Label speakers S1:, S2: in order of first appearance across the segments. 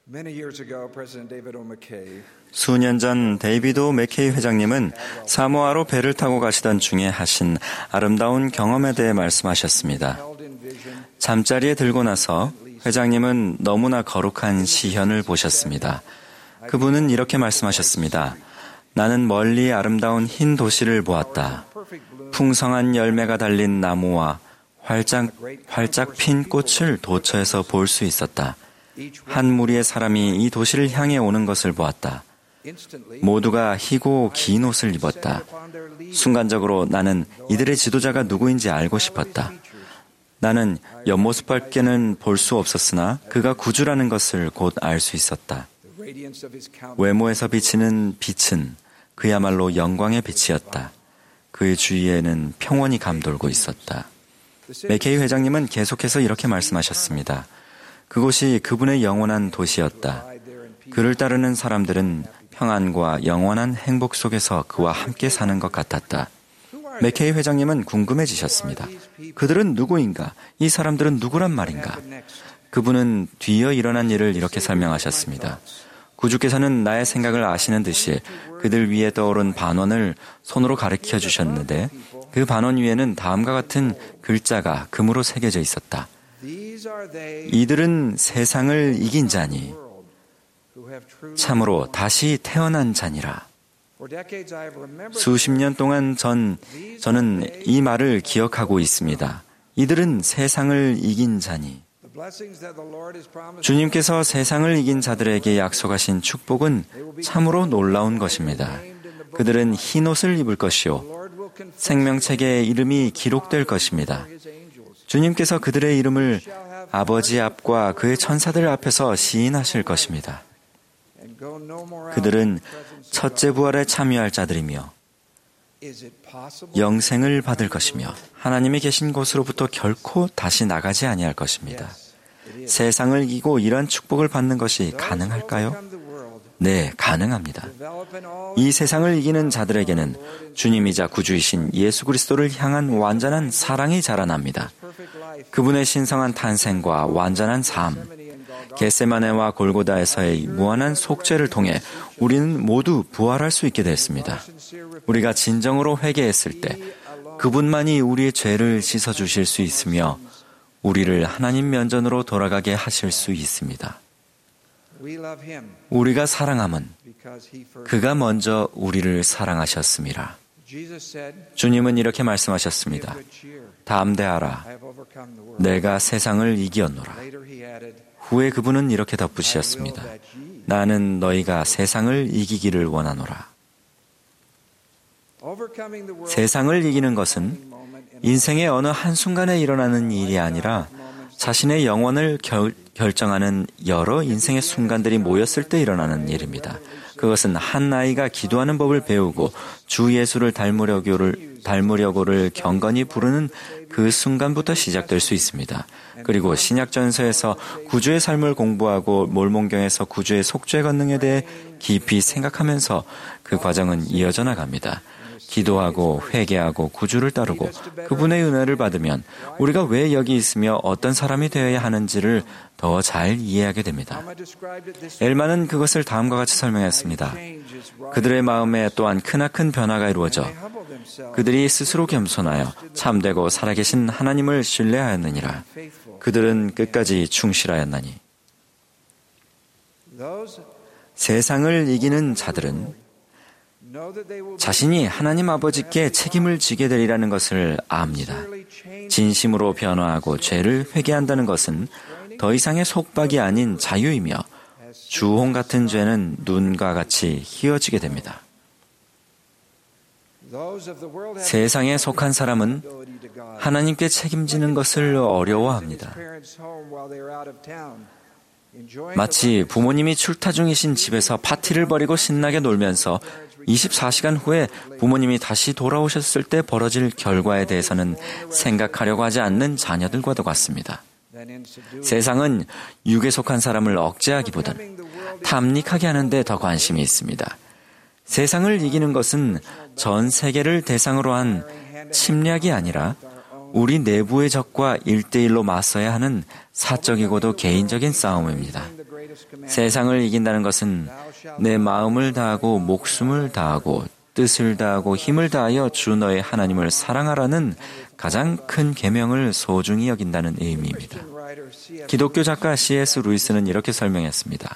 S1: 수년 전 데이비드 오 맥케이 회장님은 사모아로 배를 타고 가시던 중에 하신 아름다운 경험에 대해 말씀하셨습니다. 잠자리에 들고 나서 회장님은 너무나 거룩한 시현을 보셨습니다. 그분은 이렇게 말씀하셨습니다. 나는 멀리 아름다운 흰 도시를 보았다. 풍성한 열매가 달린 나무와 활짝 핀 꽃을 도처에서 볼 수 있었다. 한 무리의 사람이 이 도시를 향해 오는 것을 보았다. 모두가 희고 긴 옷을 입었다. 순간적으로 나는 이들의 지도자가 누구인지 알고 싶었다. 나는 옆모습밖에는 볼 수 없었으나 그가 구주라는 것을 곧 알 수 있었다. 외모에서 비치는 빛은 그야말로 영광의 빛이었다. 그의 주위에는 평온이 감돌고 있었다. 맥케이 회장님은 계속해서 이렇게 말씀하셨습니다. 그곳이 그분의 영원한 도시였다. 그를 따르는 사람들은 평안과 영원한 행복 속에서 그와 함께 사는 것 같았다. 맥케이 회장님은 궁금해지셨습니다. 그들은 누구인가? 이 사람들은 누구란 말인가? 그분은 뒤이어 일어난 일을 이렇게 설명하셨습니다. 구주께서는 나의 생각을 아시는 듯이 그들 위에 떠오른 반원을 손으로 가르쳐 주셨는데 그 반원 위에는 다음과 같은 글자가 금으로 새겨져 있었다. 이들은 세상을 이긴 자니 참으로 다시 태어난 자니라. 수십 년 동안 저는 이 말을 기억하고 있습니다. 이들은 세상을 이긴 자니. 주님께서 세상을 이긴 자들에게 약속하신 축복은 참으로 놀라운 것입니다. 그들은 흰 옷을 입을 것이요 생명책에 이름이 기록될 것입니다. 주님께서 그들의 이름을 아버지 앞과 그의 천사들 앞에서 시인하실 것입니다. 그들은 첫째 부활에 참여할 자들이며 영생을 받을 것이며 하나님이 계신 곳으로부터 결코 다시 나가지 아니할 것입니다. 세상을 이기고 이러한 축복을 받는 것이 가능할까요? 네, 가능합니다. 이 세상을 이기는 자들에게는 주님이자 구주이신 예수 그리스도를 향한 완전한 사랑이 자라납니다. 그분의 신성한 탄생과 완전한 삶, 겟세마네와 골고다에서의 무한한 속죄를 통해 우리는 모두 부활할 수 있게 됐습니다. 우리가 진정으로 회개했을 때 그분만이 우리의 죄를 씻어주실 수 있으며 우리를 하나님 면전으로 돌아가게 하실 수 있습니다. 우리가 사랑함은 그가 먼저 우리를 사랑하셨습니다. 주님은 이렇게 말씀하셨습니다. 담대하라. 내가 세상을 이기었노라. 후에 그분은 이렇게 덧붙이셨습니다. 나는 너희가 세상을 이기기를 원하노라. 세상을 이기는 것은 인생의 어느 한순간에 일어나는 일이 아니라 자신의 영혼을 결정하는 여러 인생의 순간들이 모였을 때 일어나는 일입니다. 그것은 한 아이가 기도하는 법을 배우고 주 예수를 닮으려고를 경건히 부르는 그 순간부터 시작될 수 있습니다. 그리고 신약전서에서 구주의 삶을 공부하고 몰몬경에서 구주의 속죄 권능에 대해 깊이 생각하면서 그 과정은 이어져 나갑니다. 기도하고 회개하고 구주를 따르고 그분의 은혜를 받으면 우리가 왜 여기 있으며 어떤 사람이 되어야 하는지를 더 잘 이해하게 됩니다. 엘만은 그것을 다음과 같이 설명했습니다. 그들의 마음에 또한 크나큰 변화가 이루어져 그들이 스스로 겸손하여 참되고 살아계신 하나님을 신뢰하였느니라. 그들은 끝까지 충실하였나니. 세상을 이기는 자들은 자신이 하나님 아버지께 책임을 지게 되리라는 것을 압니다. 진심으로 변화하고 죄를 회개한다는 것은 더 이상의 속박이 아닌 자유이며 주홍 같은 죄는 눈과 같이 희어지게 됩니다. 세상에 속한 사람은 하나님께 책임지는 것을 어려워합니다. 마치 부모님이 출타 중이신 집에서 파티를 벌이고 신나게 놀면서 24시간 후에 부모님이 다시 돌아오셨을 때 벌어질 결과에 대해서는 생각하려고 하지 않는 자녀들과도 같습니다. 세상은 육에 속한 사람을 억제하기보다는 탐닉하게 하는 데 더 관심이 있습니다. 세상을 이기는 것은 전 세계를 대상으로 한 침략이 아니라 우리 내부의 적과 1대1로 맞서야 하는 사적이고도 개인적인 싸움입니다. 세상을 이긴다는 것은 내 마음을 다하고 목숨을 다하고 뜻을 다하고 힘을 다하여 주 너의 하나님을 사랑하라는 가장 큰 계명을 소중히 여긴다는 의미입니다. 기독교 작가 C.S. 루이스는 이렇게 설명했습니다.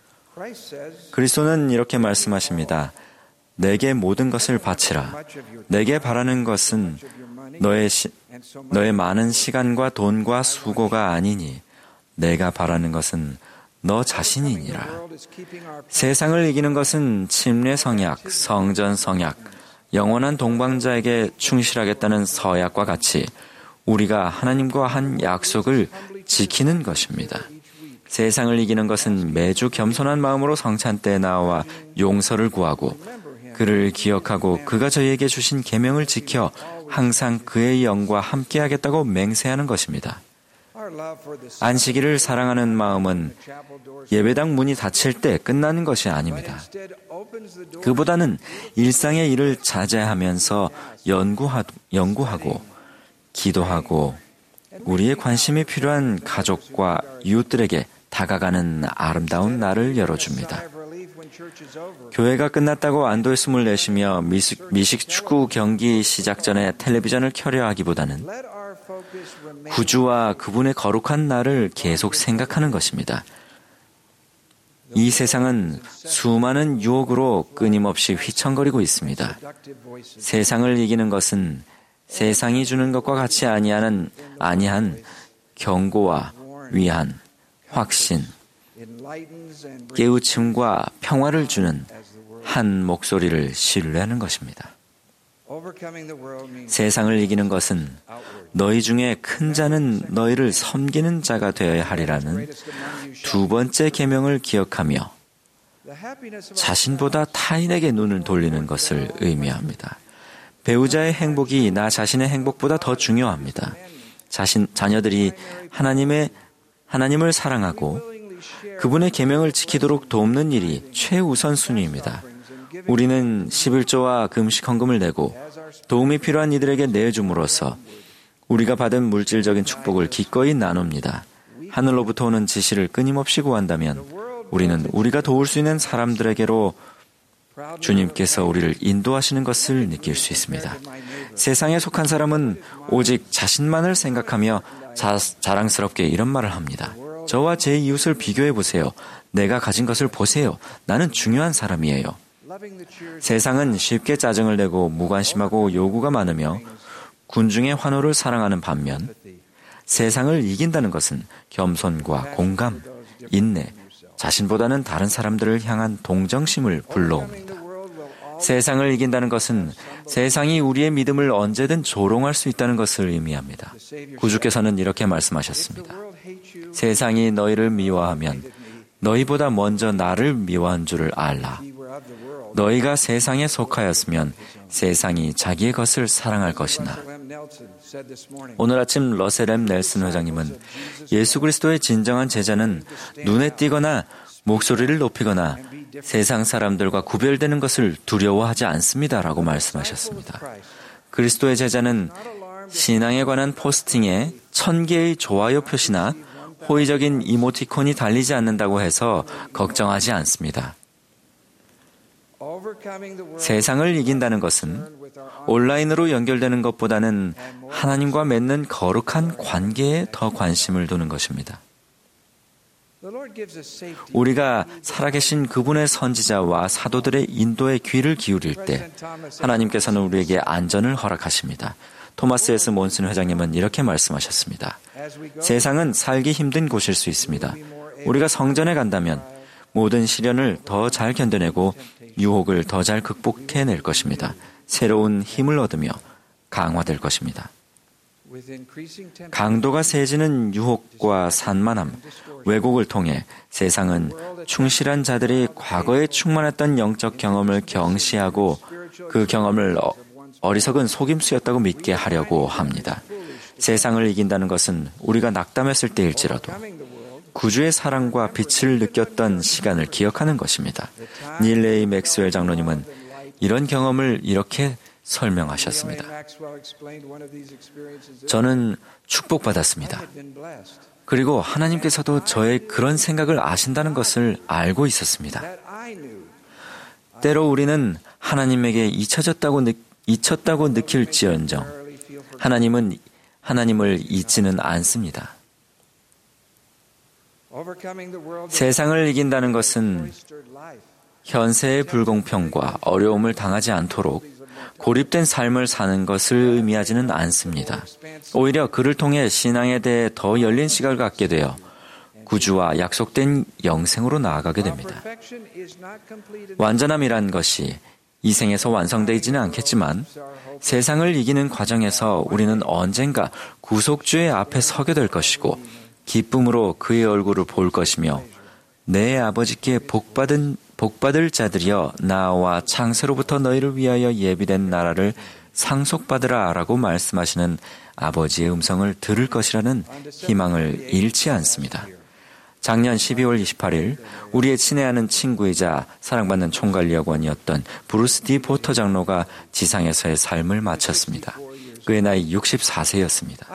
S1: 그리스도는 이렇게 말씀하십니다. 내게 모든 것을 바치라. 내게 바라는 것은 너의 많은 시간과 돈과 수고가 아니니 내가 바라는 것은 너 자신이니라. 세상을 이기는 것은 침례 성약, 성전 성약, 영원한 동방자에게 충실하겠다는 서약과 같이 우리가 하나님과 한 약속을 지키는 것입니다. 세상을 이기는 것은 매주 겸손한 마음으로 성찬대에 나와 용서를 구하고 그를 기억하고 그가 저희에게 주신 계명을 지켜 항상 그의 영과 함께하겠다고 맹세하는 것입니다. 안식일을 사랑하는 마음은 예배당 문이 닫힐 때 끝나는 것이 아닙니다. 그보다는 일상의 일을 자제하면서 연구하고 기도하고 우리의 관심이 필요한 가족과 이웃들에게 다가가는 아름다운 날을 열어줍니다. 교회가 끝났다고 안도의 숨을 내쉬며 미식 축구 경기 시작 전에 텔레비전을 켜려 하기보다는 구주와 그분의 거룩한 날을 계속 생각하는 것입니다. 이 세상은 수많은 유혹으로 끊임없이 휘청거리고 있습니다. 세상을 이기는 것은 세상이 주는 것과 같이 아니한 경고와 위안, 확신, 깨우침과 평화를 주는 한 목소리를 신뢰하는 것입니다. 세상을 이기는 것은 너희 중에 큰 자는 너희를 섬기는 자가 되어야 하리라는 두 번째 계명을 기억하며 자신보다 타인에게 눈을 돌리는 것을 의미합니다. 배우자의 행복이 나 자신의 행복보다 더 중요합니다. 자녀들이 하나님을 사랑하고 그분의 계명을 지키도록 돕는 일이 최우선 순위입니다. 우리는 11조와 금식 헌금을 내고 도움이 필요한 이들에게 내줌으로써 우리가 받은 물질적인 축복을 기꺼이 나눕니다. 하늘로부터 오는 지시를 끊임없이 구한다면 우리는 우리가 도울 수 있는 사람들에게로 주님께서 우리를 인도하시는 것을 느낄 수 있습니다. 세상에 속한 사람은 오직 자신만을 생각하며 자랑스럽게 이런 말을 합니다. 저와 제 이웃을 비교해 보세요. 내가 가진 것을 보세요. 나는 중요한 사람이에요. 세상은 쉽게 짜증을 내고 무관심하고 요구가 많으며 군중의 환호를 사랑하는 반면 세상을 이긴다는 것은 겸손과 공감, 인내, 자신보다는 다른 사람들을 향한 동정심을 불러옵니다. 세상을 이긴다는 것은 세상이 우리의 믿음을 언제든 조롱할 수 있다는 것을 의미합니다. 구주께서는 이렇게 말씀하셨습니다. 세상이 너희를 미워하면 너희보다 먼저 나를 미워한 줄을 알라. 너희가 세상에 속하였으면 세상이 자기의 것을 사랑할 것이나. 오늘 아침 러셀 M. 넬슨 회장님은 예수 그리스도의 진정한 제자는 눈에 띄거나 목소리를 높이거나 세상 사람들과 구별되는 것을 두려워하지 않습니다라고 말씀하셨습니다. 그리스도의 제자는 신앙에 관한 포스팅에 1000개의 좋아요 표시나 호의적인 이모티콘이 달리지 않는다고 해서 걱정하지 않습니다. 세상을 이긴다는 것은 온라인으로 연결되는 것보다는 하나님과 맺는 거룩한 관계에 더 관심을 두는 것입니다. 우리가 살아계신 그분의 선지자와 사도들의 인도에 귀를 기울일 때 하나님께서는 우리에게 안전을 허락하십니다. 토마스 S. 몬슨 회장님은 이렇게 말씀하셨습니다. 세상은 살기 힘든 곳일 수 있습니다. 우리가 성전에 간다면 모든 시련을 더 잘 견뎌내고 유혹을 더 잘 극복해낼 것입니다. 새로운 힘을 얻으며 강화될 것입니다. 강도가 세지는 유혹과 산만함, 왜곡을 통해 세상은 충실한 자들이 과거에 충만했던 영적 경험을 경시하고 그 경험을 어리석은 속임수였다고 믿게 하려고 합니다. 세상을 이긴다는 것은 우리가 낙담했을 때일지라도 구주의 사랑과 빛을 느꼈던 시간을 기억하는 것입니다. 닐 레이 맥스웰 장로님은 이런 경험을 이렇게 설명하셨습니다. 저는 축복받았습니다. 그리고 하나님께서도 저의 그런 생각을 아신다는 것을 알고 있었습니다. 때로 우리는 하나님에게 잊혔다고 느낄지언정 하나님을 잊지는 않습니다. 세상을 이긴다는 것은 현세의 불공평과 어려움을 당하지 않도록 고립된 삶을 사는 것을 의미하지는 않습니다. 오히려 그를 통해 신앙에 대해 더 열린 시각을 갖게 되어 구주와 약속된 영생으로 나아가게 됩니다. 완전함이란 것이 이 생에서 완성되지는 않겠지만 세상을 이기는 과정에서 우리는 언젠가 구속주의 앞에 서게 될 것이고 기쁨으로 그의 얼굴을 볼 것이며 내 아버지께 복받을 자들이여 나와 창세로부터 너희를 위하여 예비된 나라를 상속받으라 라고 말씀하시는 아버지의 음성을 들을 것이라는 희망을 잃지 않습니다. 작년 12월 28일 우리의 친애하는 친구이자 사랑받는 총괄리어관이었던 브루스 D. 포터 장로가 지상에서의 삶을 마쳤습니다. 그의 나이 64세였습니다.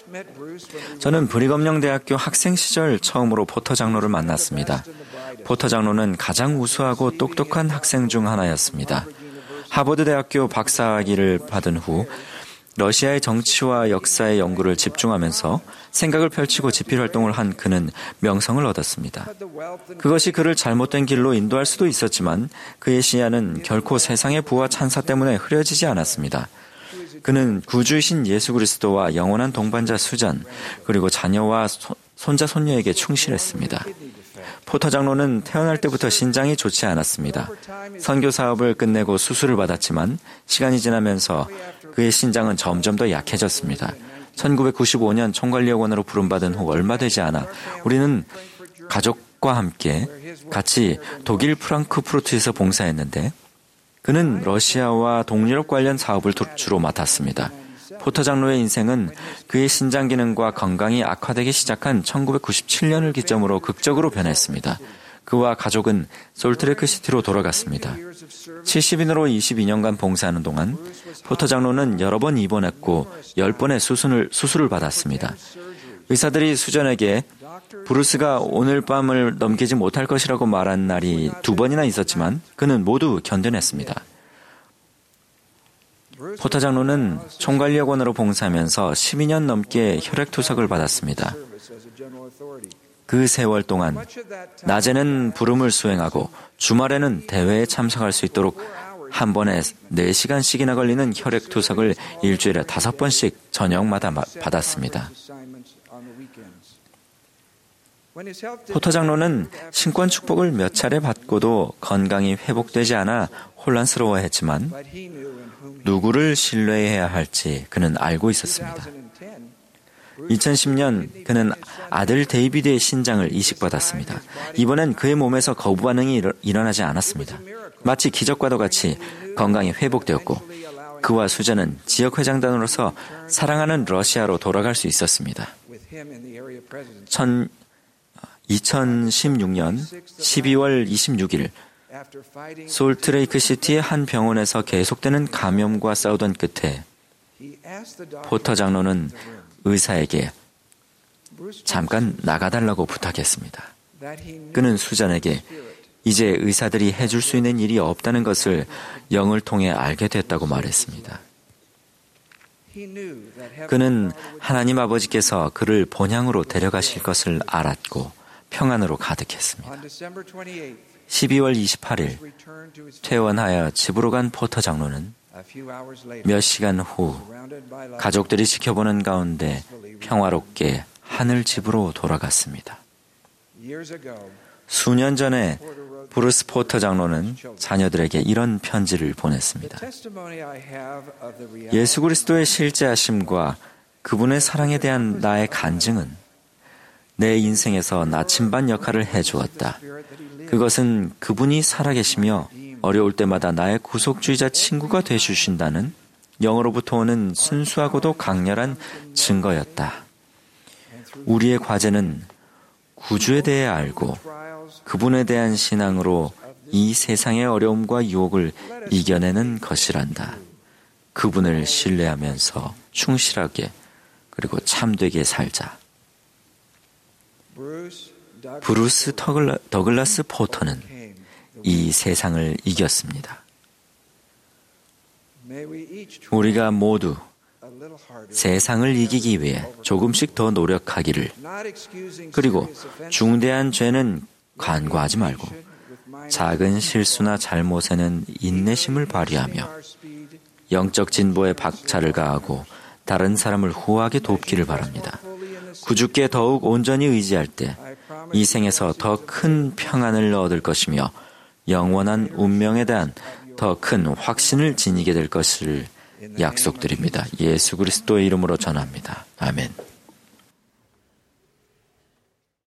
S1: 저는 브리검령 대학교 학생 시절 처음으로 포터 장로를 만났습니다. 포터 장로는 가장 우수하고 똑똑한 학생 중 하나였습니다. 하버드 대학교 박사학위를 받은 후 러시아의 정치와 역사의 연구를 집중하면서 생각을 펼치고 집필활동을 한 그는 명성을 얻었습니다. 그것이 그를 잘못된 길로 인도할 수도 있었지만 그의 시야는 결코 세상의 부와 찬사 때문에 흐려지지 않았습니다. 그는 구주이신 예수 그리스도와 영원한 동반자 수잔 그리고 자녀와 손자 손녀에게 충실했습니다. 포터 장로는 태어날 때부터 신장이 좋지 않았습니다. 선교 사업을 끝내고 수술을 받았지만 시간이 지나면서 그의 신장은 점점 더 약해졌습니다. 1995년 총괄리어관으로 부름받은 후 얼마 되지 않아 우리는 가족과 함께 같이 독일 프랑크푸르트에서 봉사했는데 그는 러시아와 동유럽 관련 사업을 주로 맡았습니다. 포터 장로의 인생은 그의 신장 기능과 건강이 악화되기 시작한 1997년을 기점으로 극적으로 변했습니다. 그와 가족은 솔트레이크 시티로 돌아갔습니다. 70인으로 22년간 봉사하는 동안 포터 장로는 여러 번 입원했고 10번의 수술을 받았습니다. 의사들이 수전에게 브루스가 오늘 밤을 넘기지 못할 것이라고 말한 날이 2번이나 있었지만 그는 모두 견뎌냈습니다. 포터 장로는 총괄리어관으로 봉사하면서 12년 넘게 혈액투석을 받았습니다. 그 세월 동안 낮에는 부름을 수행하고 주말에는 대회에 참석할 수 있도록 한 번에 4시간씩이나 걸리는 혈액투석을 일주일에 5번씩 저녁마다 받았습니다. 포터 장로는 신권 축복을 몇 차례 받고도 건강이 회복되지 않아 혼란스러워했지만 누구를 신뢰해야 할지 그는 알고 있었습니다. 2010년 그는 아들 데이비드의 신장을 이식받았습니다. 이번엔 그의 몸에서 거부 반응이 일어나지 않았습니다. 마치 기적과도 같이 건강이 회복되었고 그와 수자는 지역회장단으로서 사랑하는 러시아로 돌아갈 수 있었습니다. 2016년 12월 26일 솔트레이크 시티의 한 병원에서 계속되는 감염과 싸우던 끝에 포터 장로는 의사에게 잠깐 나가달라고 부탁했습니다. 그는 수잔에게 이제 의사들이 해줄 수 있는 일이 없다는 것을 영을 통해 알게 됐다고 말했습니다. 그는 하나님 아버지께서 그를 본향으로 데려가실 것을 알았고 평안으로 가득했습니다. 12월 28일 퇴원하여 집으로 간 포터 장로는 몇 시간 후 가족들이 지켜보는 가운데 평화롭게 하늘 집으로 돌아갔습니다. 수년 전에 브루스 포터 장로는 자녀들에게 이런 편지를 보냈습니다. 예수 그리스도의 실제하심과 그분의 사랑에 대한 나의 간증은 내 인생에서 나침반 역할을 해주었다. 그것은 그분이 살아계시며 어려울 때마다 나의 구속주의자 친구가 되주신다는 영으로부터 오는 순수하고도 강렬한 증거였다. 우리의 과제는 구주에 대해 알고 그분에 대한 신앙으로 이 세상의 어려움과 유혹을 이겨내는 것이란다. 그분을 신뢰하면서 충실하게 그리고 참되게 살자. 브루스 더글라스 포터는 이 세상을 이겼습니다. 우리가 모두 세상을 이기기 위해 조금씩 더 노력하기를, 그리고 중대한 죄는 간과하지 말고 작은 실수나 잘못에는 인내심을 발휘하며 영적 진보에 박차를 가하고 다른 사람을 후하게 돕기를 바랍니다. 구주께 더욱 온전히 의지할 때 이 생에서 더 큰 평안을 얻을 것이며 영원한 운명에 대한 더 큰 확신을 지니게 될 것을 약속드립니다. 예수 그리스도의 이름으로 전합니다. 아멘.